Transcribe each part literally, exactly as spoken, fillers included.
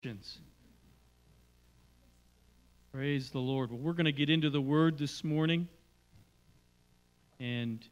Christians. Praise the Lord. Well, we're going to get into the Word this morning. And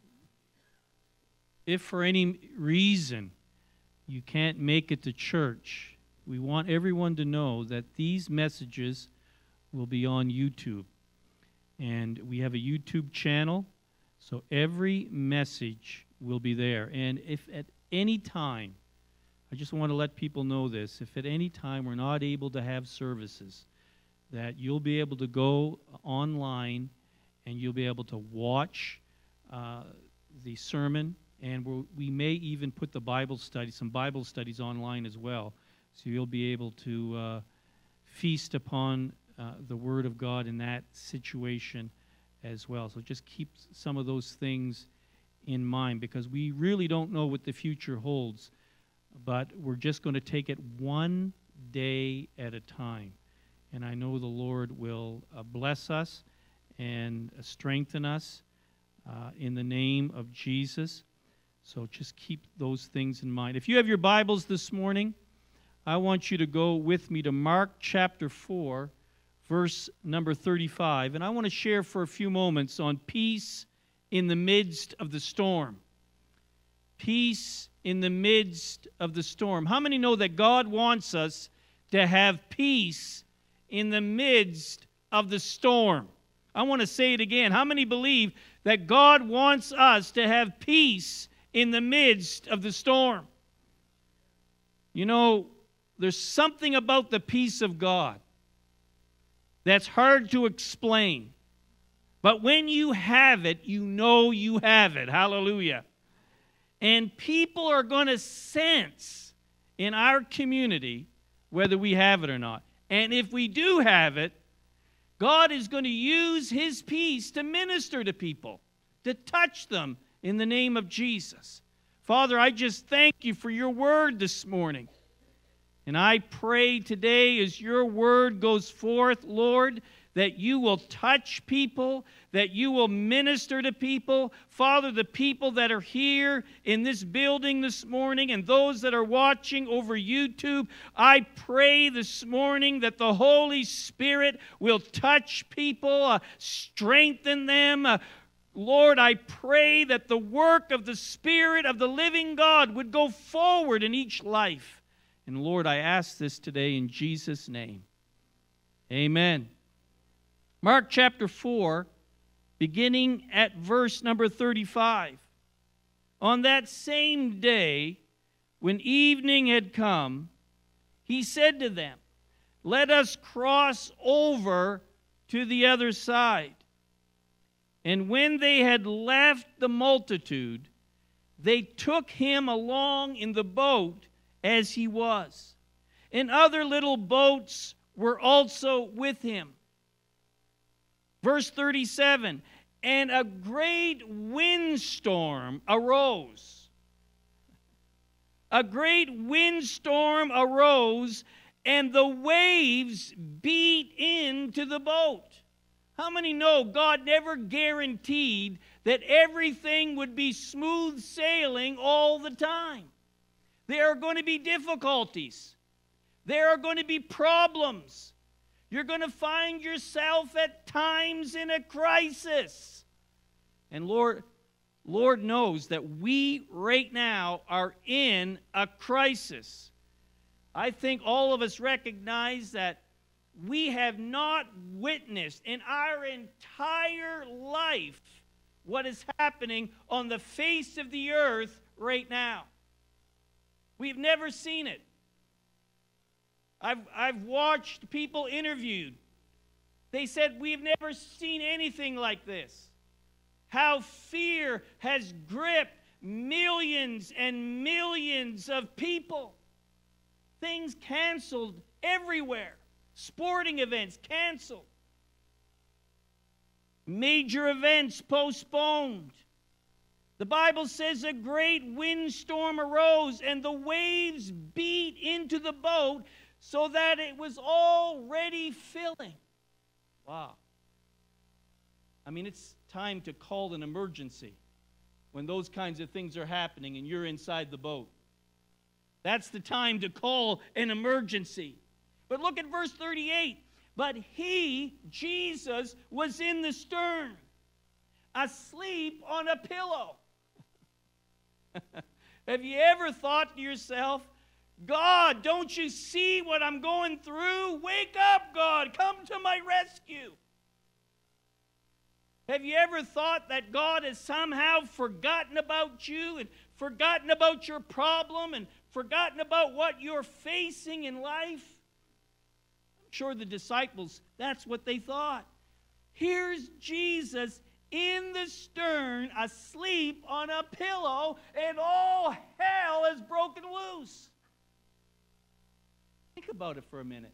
if for any reason you can't make it to church, we want everyone to know that these messages will be on YouTube. And we have a YouTube channel, so every message will be there. And if at any time, I just want to let people know this, if at any time we're not able to have services, that you'll be able to go online and you'll be able to watch uh, the sermon, and we'll, we may even put the Bible study, some Bible studies online as well, so you'll be able to uh, feast upon uh, the Word of God in that situation as well. So just keep some of those things in mind, because we really don't know what the future holds, but we're just going to take it one day at a time. And I know the Lord will uh, bless us and uh, strengthen us uh, in the name of Jesus. So just keep those things in mind. If you have your Bibles this morning, I want you to go with me to Mark chapter four, verse number thirty-five. And I want to share for a few moments on peace in the midst of the storm. Peace in the midst of the storm. How many know that God wants us to have peace in the midst of the storm? I want to say it again. How many believe that God wants us to have peace in the midst of the storm? You know, there's something about the peace of God that's hard to explain. But when you have it, you know you have it. Hallelujah. And people are going to sense in our community whether we have it or not. And if we do have it, God is going to use His peace to minister to people, to touch them in the name of Jesus. Father, I just thank You for Your word this morning. And I pray today as Your word goes forth, Lord, that You will touch people, that You will minister to people. Father, the people that are here in this building this morning and those that are watching over YouTube, I pray this morning that the Holy Spirit will touch people, uh, strengthen them. Uh, Lord, I pray that the work of the Spirit of the living God would go forward in each life. And Lord, I ask this today in Jesus' name. Amen. Mark chapter four, beginning at verse number thirty-five. On that same day, when evening had come, He said to them, "Let us cross over to the other side." And when they had left the multitude, they took Him along in the boat as He was. And other little boats were also with Him. Verse thirty-seven, and a great windstorm arose. A great windstorm arose, and the waves beat into the boat. How many know God never guaranteed that everything would be smooth sailing all the time? There are going to be difficulties. There are going to be problems. You're going to find yourself at times in a crisis. And Lord, Lord knows that we right now are in a crisis. I think all of us recognize that we have not witnessed in our entire life what is happening on the face of the earth right now. We've never seen it. I've, I've watched people interviewed. They said, we've never seen anything like this. How fear has gripped millions and millions of people. Things canceled everywhere. Sporting events canceled. Major events postponed. The Bible says a great windstorm arose and the waves beat into the boat so that it was already filling. Wow. I mean, it's time to call an emergency when those kinds of things are happening and you're inside the boat. That's the time to call an emergency. But look at verse thirty-eight. But he, Jesus, was in the stern, asleep on a pillow. Have you ever thought to yourself, God, don't you see what I'm going through? Wake up, God. Come to my rescue. Have you ever thought that God has somehow forgotten about you and forgotten about your problem and forgotten about what you're facing in life? I'm sure the disciples, that's what they thought. Here's Jesus in the stern, asleep on a pillow, and all hell has broken loose. Think about it for a minute.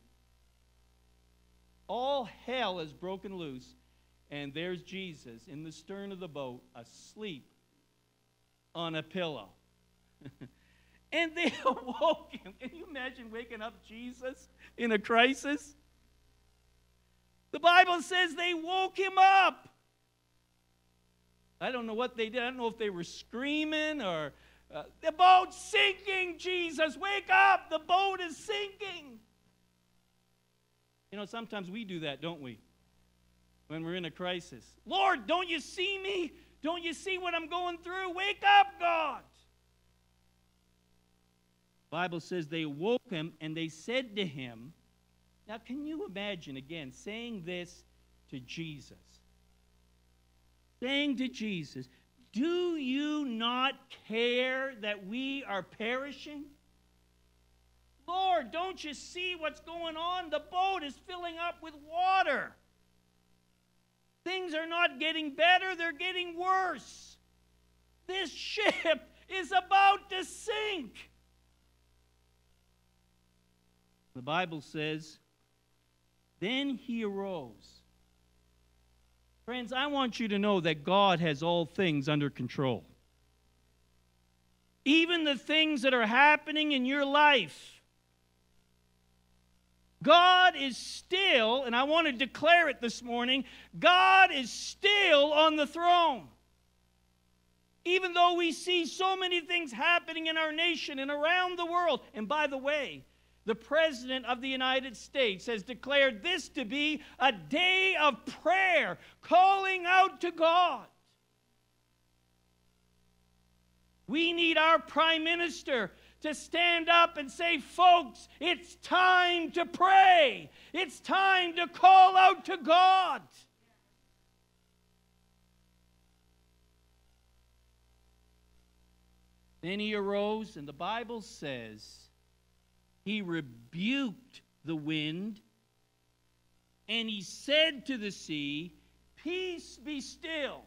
All hell has broken loose, and there's Jesus in the stern of the boat, asleep on a pillow. And they awoke him. Can you imagine waking up Jesus in a crisis? The Bible says they woke him up. I don't know what they did. I don't know if they were screaming or, uh, the boat's sinking, Jesus, wake up, the boat is sinking. You know, sometimes we do that, don't we? When we're in a crisis. Lord, don't you see me? Don't you see what I'm going through? Wake up, God. The Bible says they woke him and they said to him, now can you imagine again saying this to Jesus? Saying to Jesus, do you not care that we are perishing? Lord, don't you see what's going on? The boat is filling up with water. Things are not getting better, they're getting worse. This ship is about to sink. The Bible says, then he arose. Friends, I want you to know that God has all things under control. Even the things that are happening in your life. God is still, and I want to declare it this morning, God is still on the throne. Even though we see so many things happening in our nation and around the world. And by the way, the President of the United States has declared this to be a day of prayer, calling out to God. We need our Prime Minister to stand up and say, folks, it's time to pray. It's time to call out to God. Then he arose, and the Bible says, he rebuked the wind, and he said to the sea, peace be still.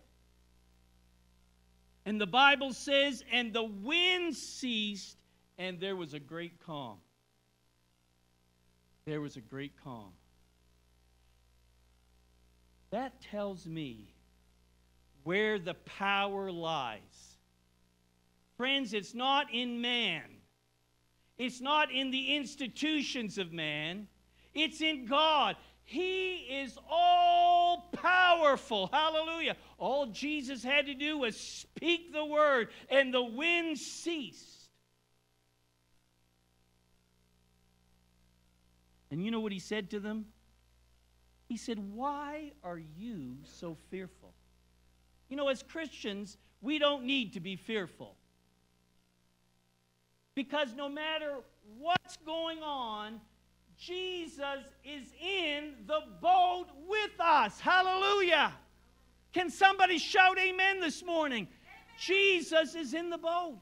And the Bible says, and the wind ceased, and there was a great calm. There was a great calm. That tells me where the power lies. Friends, it's not in man. It's not in the institutions of man. It's in God. He is all powerful. Hallelujah. All Jesus had to do was speak the word, and the wind ceased. And you know what he said to them? He said, why are you so fearful? You know, as Christians, we don't need to be fearful. Because no matter what's going on, Jesus is in the boat with us. Hallelujah. Can somebody shout amen this morning? Amen. Jesus is in the boat.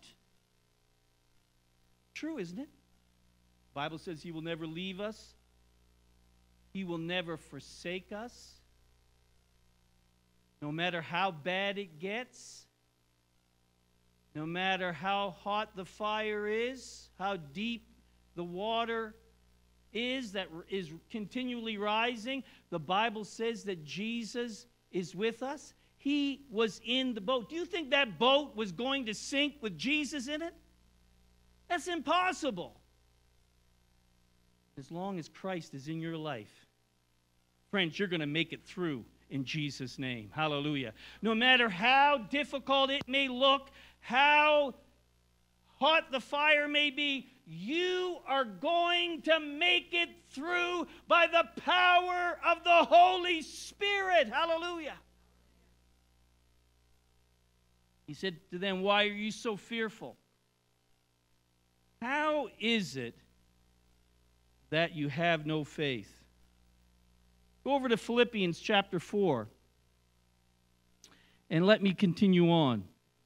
True, isn't it? The Bible says he will never leave us. He will never forsake us. No matter how bad it gets. No matter how hot the fire is, how deep the water is that is continually rising, the Bible says that Jesus is with us. He was in the boat. Do you think that boat was going to sink with Jesus in it? That's impossible. As long as Christ is in your life, friends, you're going to make it through in Jesus' name. Hallelujah. No matter how difficult it may look, how hot the fire may be, you are going to make it through by the power of the Holy Spirit. Hallelujah. He said to them, why are you so fearful? How is it that you have no faith? Go over to Philippians chapter four, and let me continue on.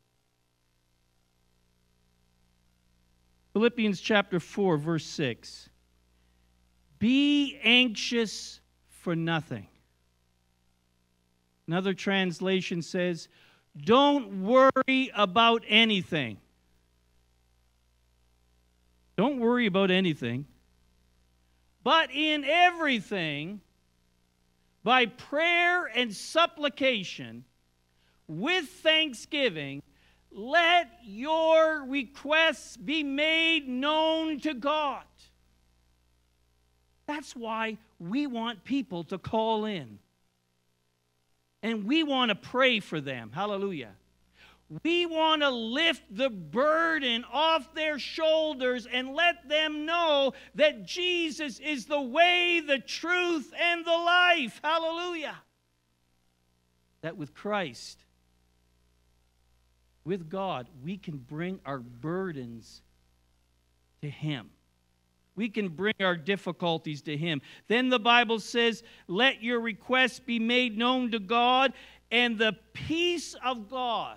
Philippians chapter four, verse six. Be anxious for nothing. Another translation says, don't worry about anything. Don't worry about anything. But in everything, by prayer and supplication, with thanksgiving, let your requests be made known to God. That's why we want people to call in. And we want to pray for them. Hallelujah. We want to lift the burden off their shoulders and let them know that Jesus is the way, the truth, and the life. Hallelujah. That with Christ, with God, we can bring our burdens to Him. We can bring our difficulties to Him. Then the Bible says, let your requests be made known to God, and the peace of God.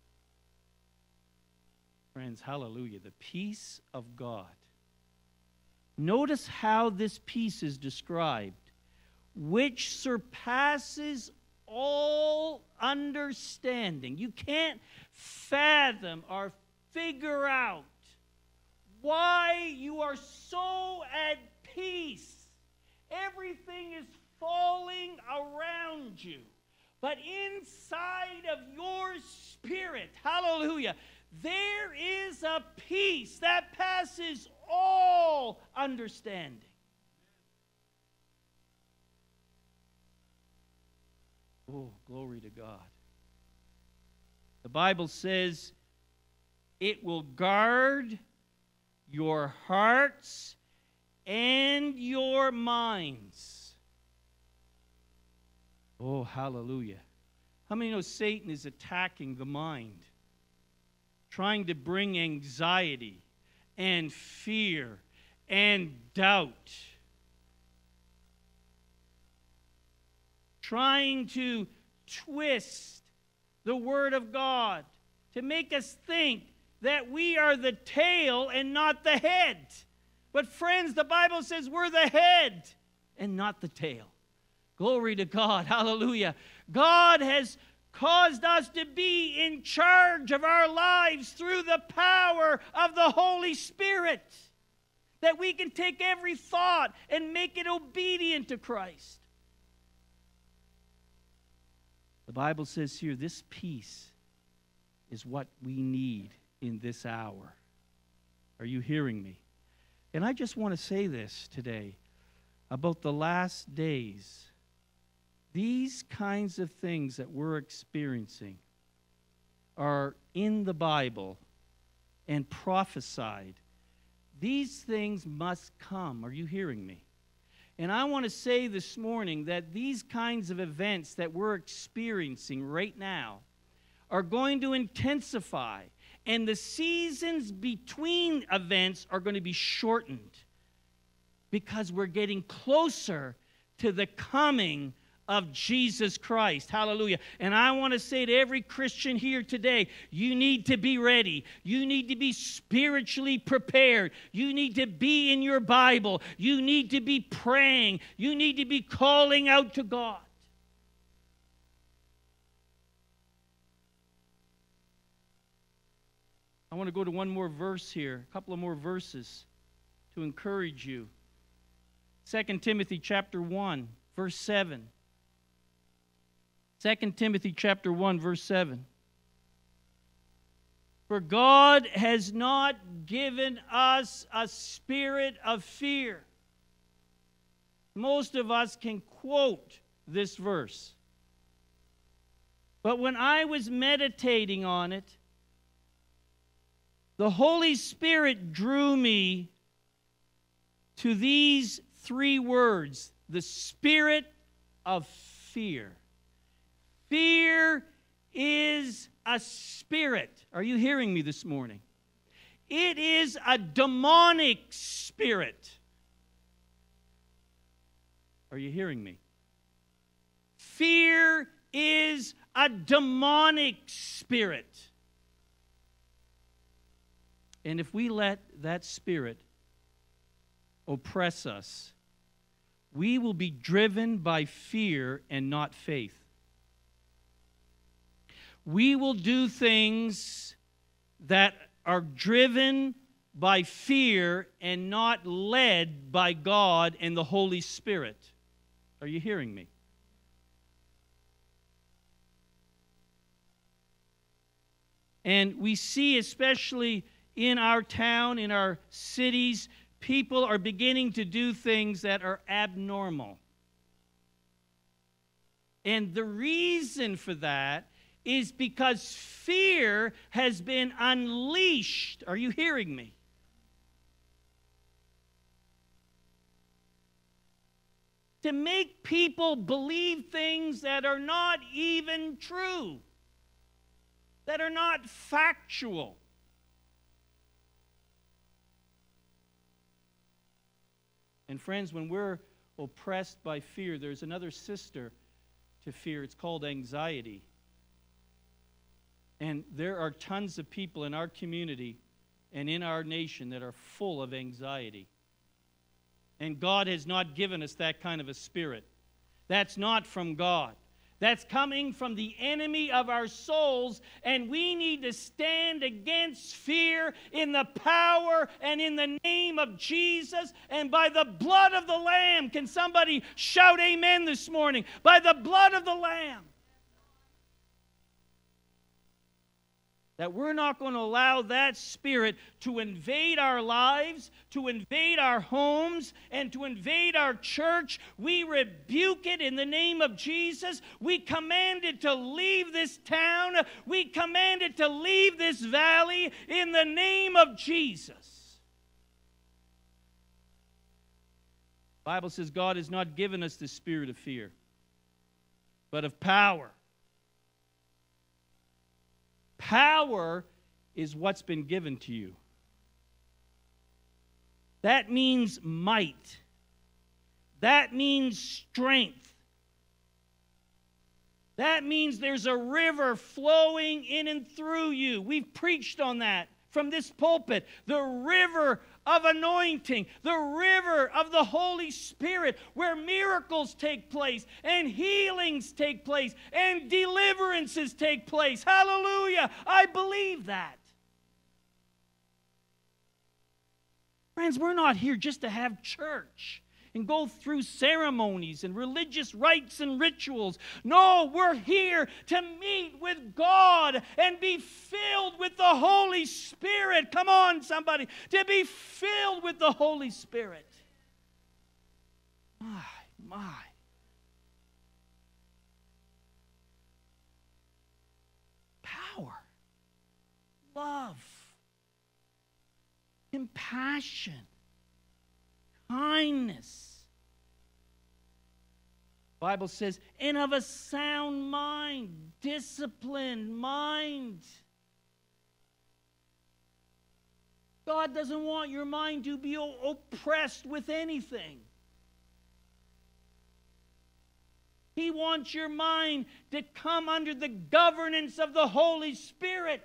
Friends, hallelujah, the peace of God. Notice how this peace is described, which surpasses all understanding. You can't fathom or figure out why you are so at peace. Everything is falling around you. But inside of your spirit, hallelujah, there is a peace that passes all understanding. Oh, glory to God. The Bible says it will guard your hearts and your minds. Oh, hallelujah. How many know Satan is attacking the mind? Trying to bring anxiety and fear and doubt. Trying to twist the Word of God to make us think that we are the tail and not the head. But friends, the Bible says we're the head and not the tail. Glory to God. Hallelujah. God has caused us to be in charge of our lives through the power of the Holy Spirit. That we can take every thought and make it obedient to Christ. The Bible says here, this peace is what we need in this hour. Are you hearing me? And I just want to say this today about the last days. These kinds of things that we're experiencing are in the Bible and prophesied. These things must come. Are you hearing me? And I want to say this morning that these kinds of events that we're experiencing right now are going to intensify, and the seasons between events are going to be shortened because we're getting closer to the coming of Jesus Christ. Hallelujah. And I want to say to every Christian here today, you need to be ready. You need to be spiritually prepared. You need to be in your Bible. You need to be praying. You need to be calling out to God. I want to go to one more verse here, a couple of more verses to encourage you. Second Timothy chapter one, verse seven. Second Timothy chapter one, verse seven. For God has not given us a spirit of fear. Most of us can quote this verse. But when I was meditating on it, the Holy Spirit drew me to these three words, the spirit of fear. Fear is a spirit. Are you hearing me this morning? It is a demonic spirit. Are you hearing me? Fear is a demonic spirit. And if we let that spirit oppress us, we will be driven by fear and not faith. We will do things that are driven by fear and not led by God and the Holy Spirit. Are you hearing me? And we see, especially in our town, in our cities, people are beginning to do things that are abnormal. And the reason for that is because fear has been unleashed. Are you hearing me? To make people believe things that are not even true, that are not factual. And friends, when we're oppressed by fear, there's another sister to fear. It's called anxiety. And there are tons of people in our community and in our nation that are full of anxiety. And God has not given us that kind of a spirit. That's not from God. That's coming from the enemy of our souls, and we need to stand against fear in the power and in the name of Jesus and by the blood of the Lamb. Can somebody shout amen this morning? By the blood of the Lamb. That we're not going to allow that spirit to invade our lives, to invade our homes, and to invade our church. We rebuke it in the name of Jesus. We command it to leave this town. We command it to leave this valley in the name of Jesus. The Bible says God has not given us the spirit of fear, but of power. Power is what's been given to you. That means might. That means strength. That means there's a river flowing in and through you. We've preached on that from this pulpit. The river of anointing, the river of the Holy Spirit, where miracles take place and healings take place and deliverances take place. Hallelujah! I believe that. Friends, we're not here just to have church and go through ceremonies and religious rites and rituals. No, we're here to meet with God and be filled with the Holy Spirit. Come on, somebody. To be filled with the Holy Spirit. My, my. Power. Love. Compassion. Kindness. The Bible says, and of a sound mind, disciplined mind. God doesn't want your mind to be oppressed with anything. He wants your mind to come under the governance of the Holy Spirit.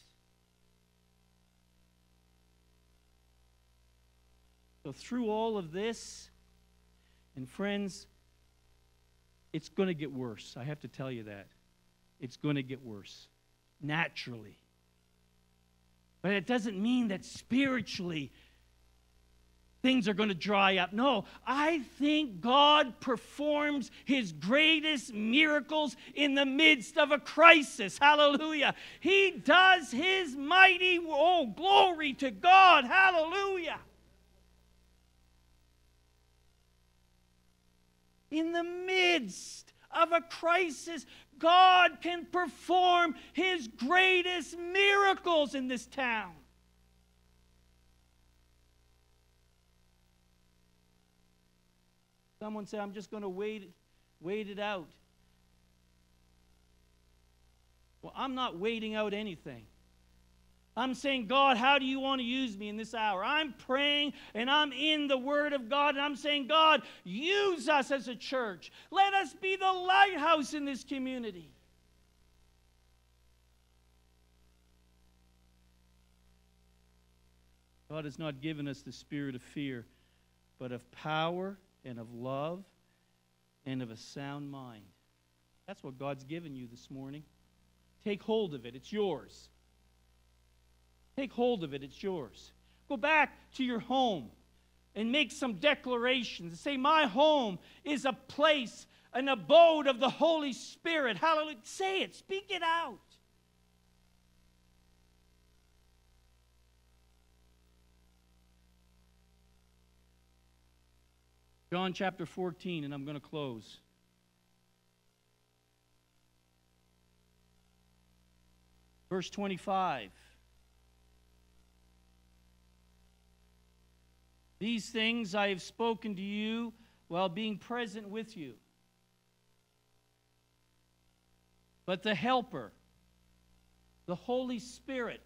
So through all of this, and friends, it's going to get worse. I have to tell you that. It's going to get worse, naturally. But it doesn't mean that spiritually things are going to dry up. No, I think God performs His greatest miracles in the midst of a crisis. Hallelujah. He does His mighty, oh, glory to God. Hallelujah. In the midst of a crisis, God can perform His greatest miracles in this town. Someone say, I'm just going to wait, wait it out. Well, I'm not waiting out anything. I'm saying, God, how do you want to use me in this hour? I'm praying and I'm in the Word of God, and I'm saying, God, use us as a church. Let us be the lighthouse in this community. God has not given us the spirit of fear, but of power and of love and of a sound mind. That's what God's given you this morning. Take hold of it. It's yours. Take hold of it. It's yours. Go back to your home and make some declarations. Say, my home is a place, an abode of the Holy Spirit. Hallelujah. Say it. Speak it out. John chapter fourteen, and I'm going to close. Verse twenty-five. These things I have spoken to you while being present with you. But the Helper, the Holy Spirit,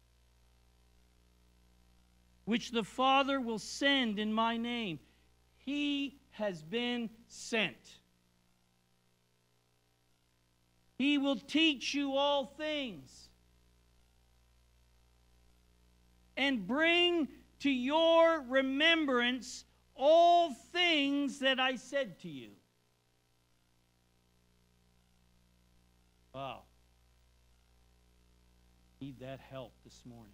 which the Father will send in my name, He has been sent. He will teach you all things and bring to your remembrance all things that I said to you. Wow. Need that help this morning.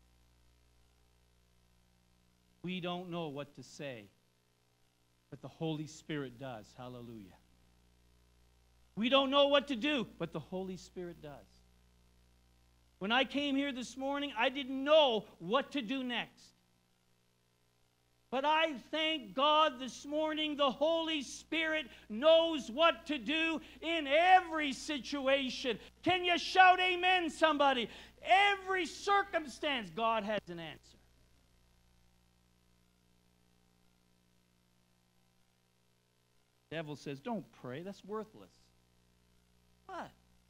We don't know what to say, but the Holy Spirit does. Hallelujah. We don't know what to do, but the Holy Spirit does. When I came here this morning, I didn't know what to do next. But I thank God this morning the Holy Spirit knows what to do in every situation. Can you shout amen, somebody? Every circumstance, God has an answer. The devil says, don't pray, that's worthless. What?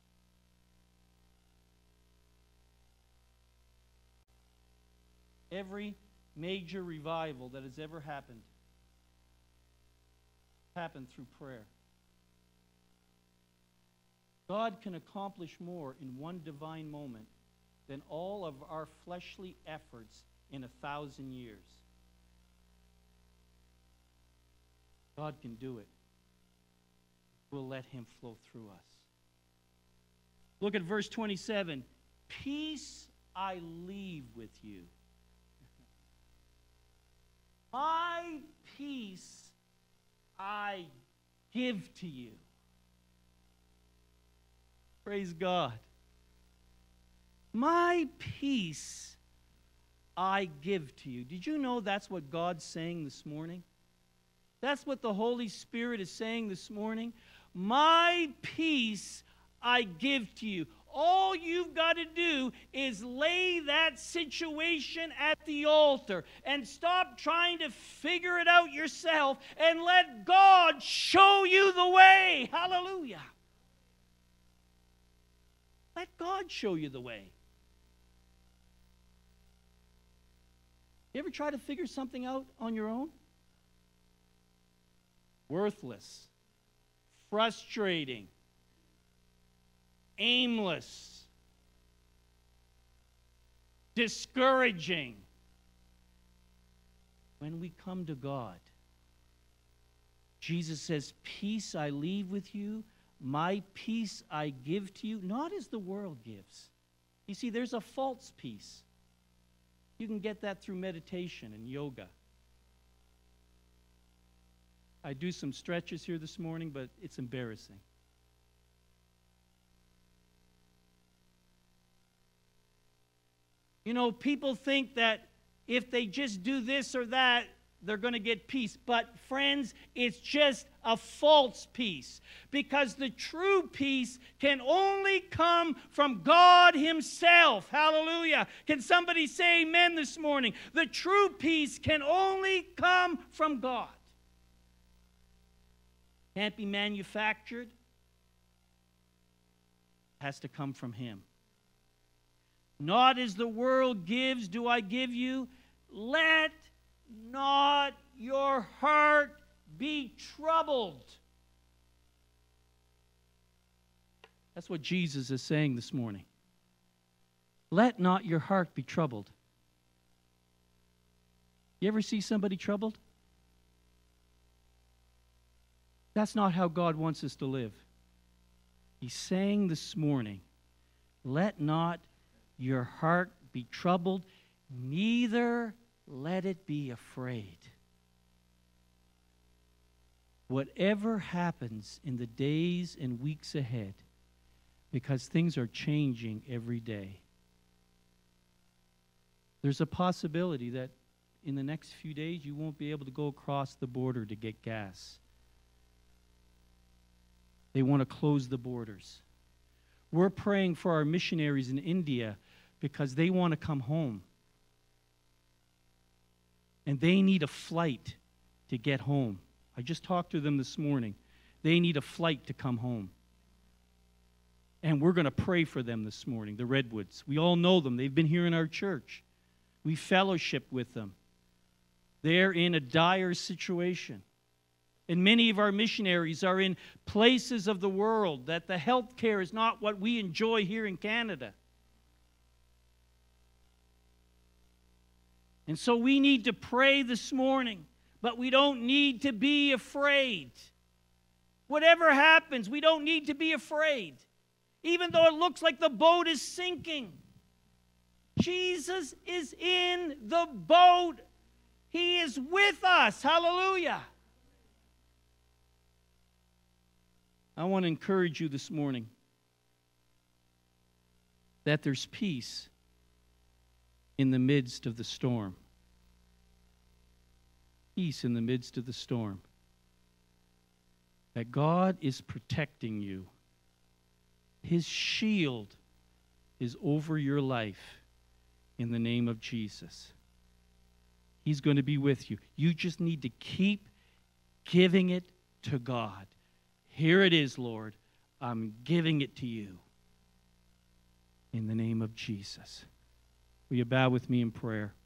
Every major revival that has ever happened happened through prayer. God can accomplish more in one divine moment than all of our fleshly efforts in a thousand years. God can do it. We'll let Him flow through us. Look at verse twenty-seven. Peace I leave with you. My peace I give to you. Praise God. My peace I give to you. Did you know that's what God's saying this morning? That's what the Holy Spirit is saying this morning. My peace I give to you. All you've got to do is lay that situation at the altar and stop trying to figure it out yourself and let God show you the way. Hallelujah. Let God show you the way. You ever try to figure something out on your own? Worthless, frustrating, aimless, discouraging. When we come to God, Jesus says, peace I leave with you, my peace I give to you, not as the world gives. You see, there's a false peace. You can get that through meditation and yoga. I do some stretches here this morning, but it's embarrassing. You know, people think that if they just do this or that, they're going to get peace. But friends, it's just a false peace. Because the true peace can only come from God Himself. Hallelujah. Can somebody say amen this morning? The true peace can only come from God. can't be manufactured. It has to come from Him. Not as the world gives do I give you. Let not your heart be troubled. That's what Jesus is saying this morning. Let not your heart be troubled. You ever see somebody troubled? That's not how God wants us to live. He's saying this morning, let not your heart be troubled, neither let it be afraid. Whatever happens in the days and weeks ahead, because things are changing every day, there's a possibility that in the next few days you won't be able to go across the border to get gas. They want to close the borders. We're praying for our missionaries in India because they want to come home. And they need a flight to get home. I just talked to them this morning. They need a flight to come home. And we're going to pray for them this morning, the Redwoods. We all know them. They've been here in our church. We fellowship with them. They're in a dire situation. And many of our missionaries are in places of the world that the health care is not what we enjoy here in Canada. And so we need to pray this morning, but we don't need to be afraid. Whatever happens, we don't need to be afraid. Even though it looks like the boat is sinking, Jesus is in the boat. He is with us. Hallelujah. I want to encourage you this morning that there's peace in the midst of the storm. Peace in the midst of the storm. That God is protecting you. His shield is over your life in the name of Jesus. He's going to be with you. You just need to keep giving it to God. Here it is, Lord. I'm giving it to you in the name of Jesus. Will you bow with me in prayer?